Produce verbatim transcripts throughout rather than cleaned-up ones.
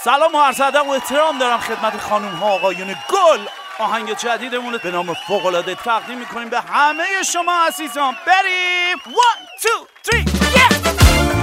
سلام و عرض ادب و احترام دارم خدمت خانم ها آقایون گل. آهنگ جدیدمون به نام فوق‌العاده تقدیم میکنیم به همه شما عزیزان. بریم one two three yeah!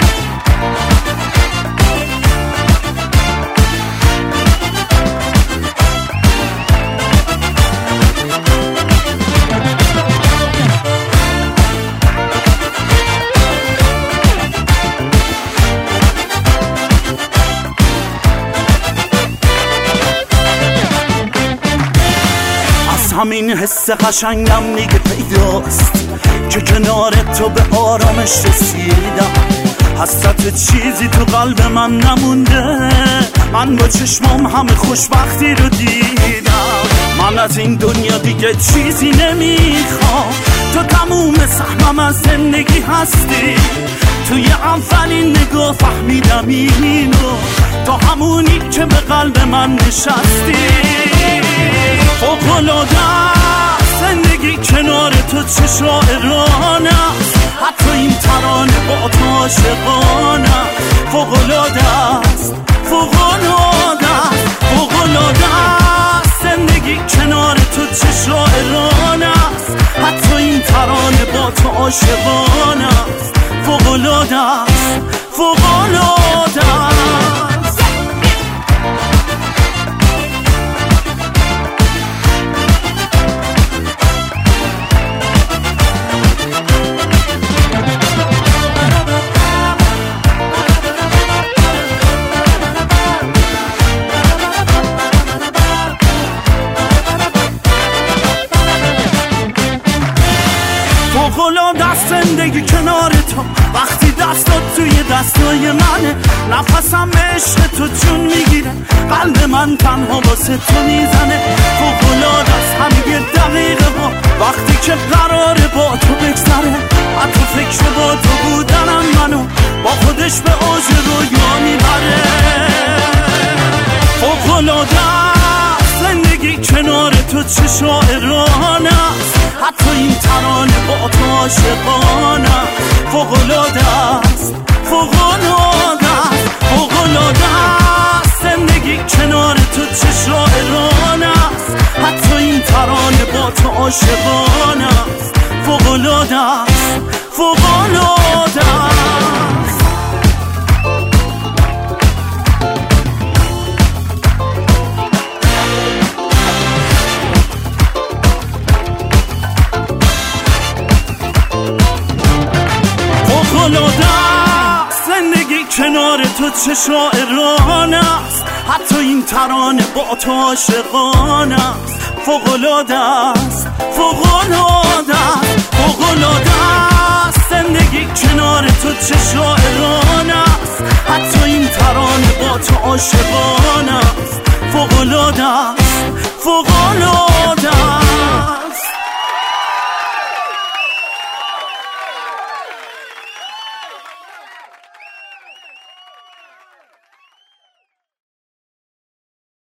همین حس قشنگم میگه پیداست که کنار تو به آرامش رسیدم. حسرت چیزی تو قلب من نمونده، من با چشمام همه خوشبختی رو دیدم. من از این دنیا دیگه چیزی نمیخوام، تو تموم سهمم از زندگی هستی. توی اولین نگاه فهمیدم اینو، تو همونی که به قلب من نشستی. فوق‌العاده زندگی کنار تو چه شاعرانه است، حتی این ترانه با تو عاشقانه. فوق‌العاده است، فوق‌العاده است، فوق‌العاده است زندگی کنار تو چه شاعرانه است، حتی این ترانه با تو عاشقانه است. فوق‌العاده است، فوق‌العاده است. فوق‌العاده است زندگی کنار تو، وقتی دستات توی دستای منه. نفسم به عشق تو جون میگیره، قلب من تنها واسه تو میزنه. فوق‌العاده است همین دقیقه ها وقتی که قراره با تو بگذره. حتی فکر با تو بودنم منو با خودش به اوج رویا میبره. فوق‌العاده است زندگی کنار تو چه شاعرانه است، حتی این ترانه با تو عاشقانه. فوق‌العاده است، فوق‌العاده است، فوق‌العاده است زندگی کنار تو چه شاعرانه است، حتی این ترانه با تو عاشقانه. فوق‌العاده است، فوق‌العاده است. فوق‌العاده است زندگی کنار تو چه شاعرانه است، حتی این ترانه با تو عاشقانه است. فوق‌العاده است، فوق‌العاده است، فوق‌العاده است زندگی کنار تو چه شاعرانه است، حتی این ترانه با تو عاشقانه است. فوق‌العاده است.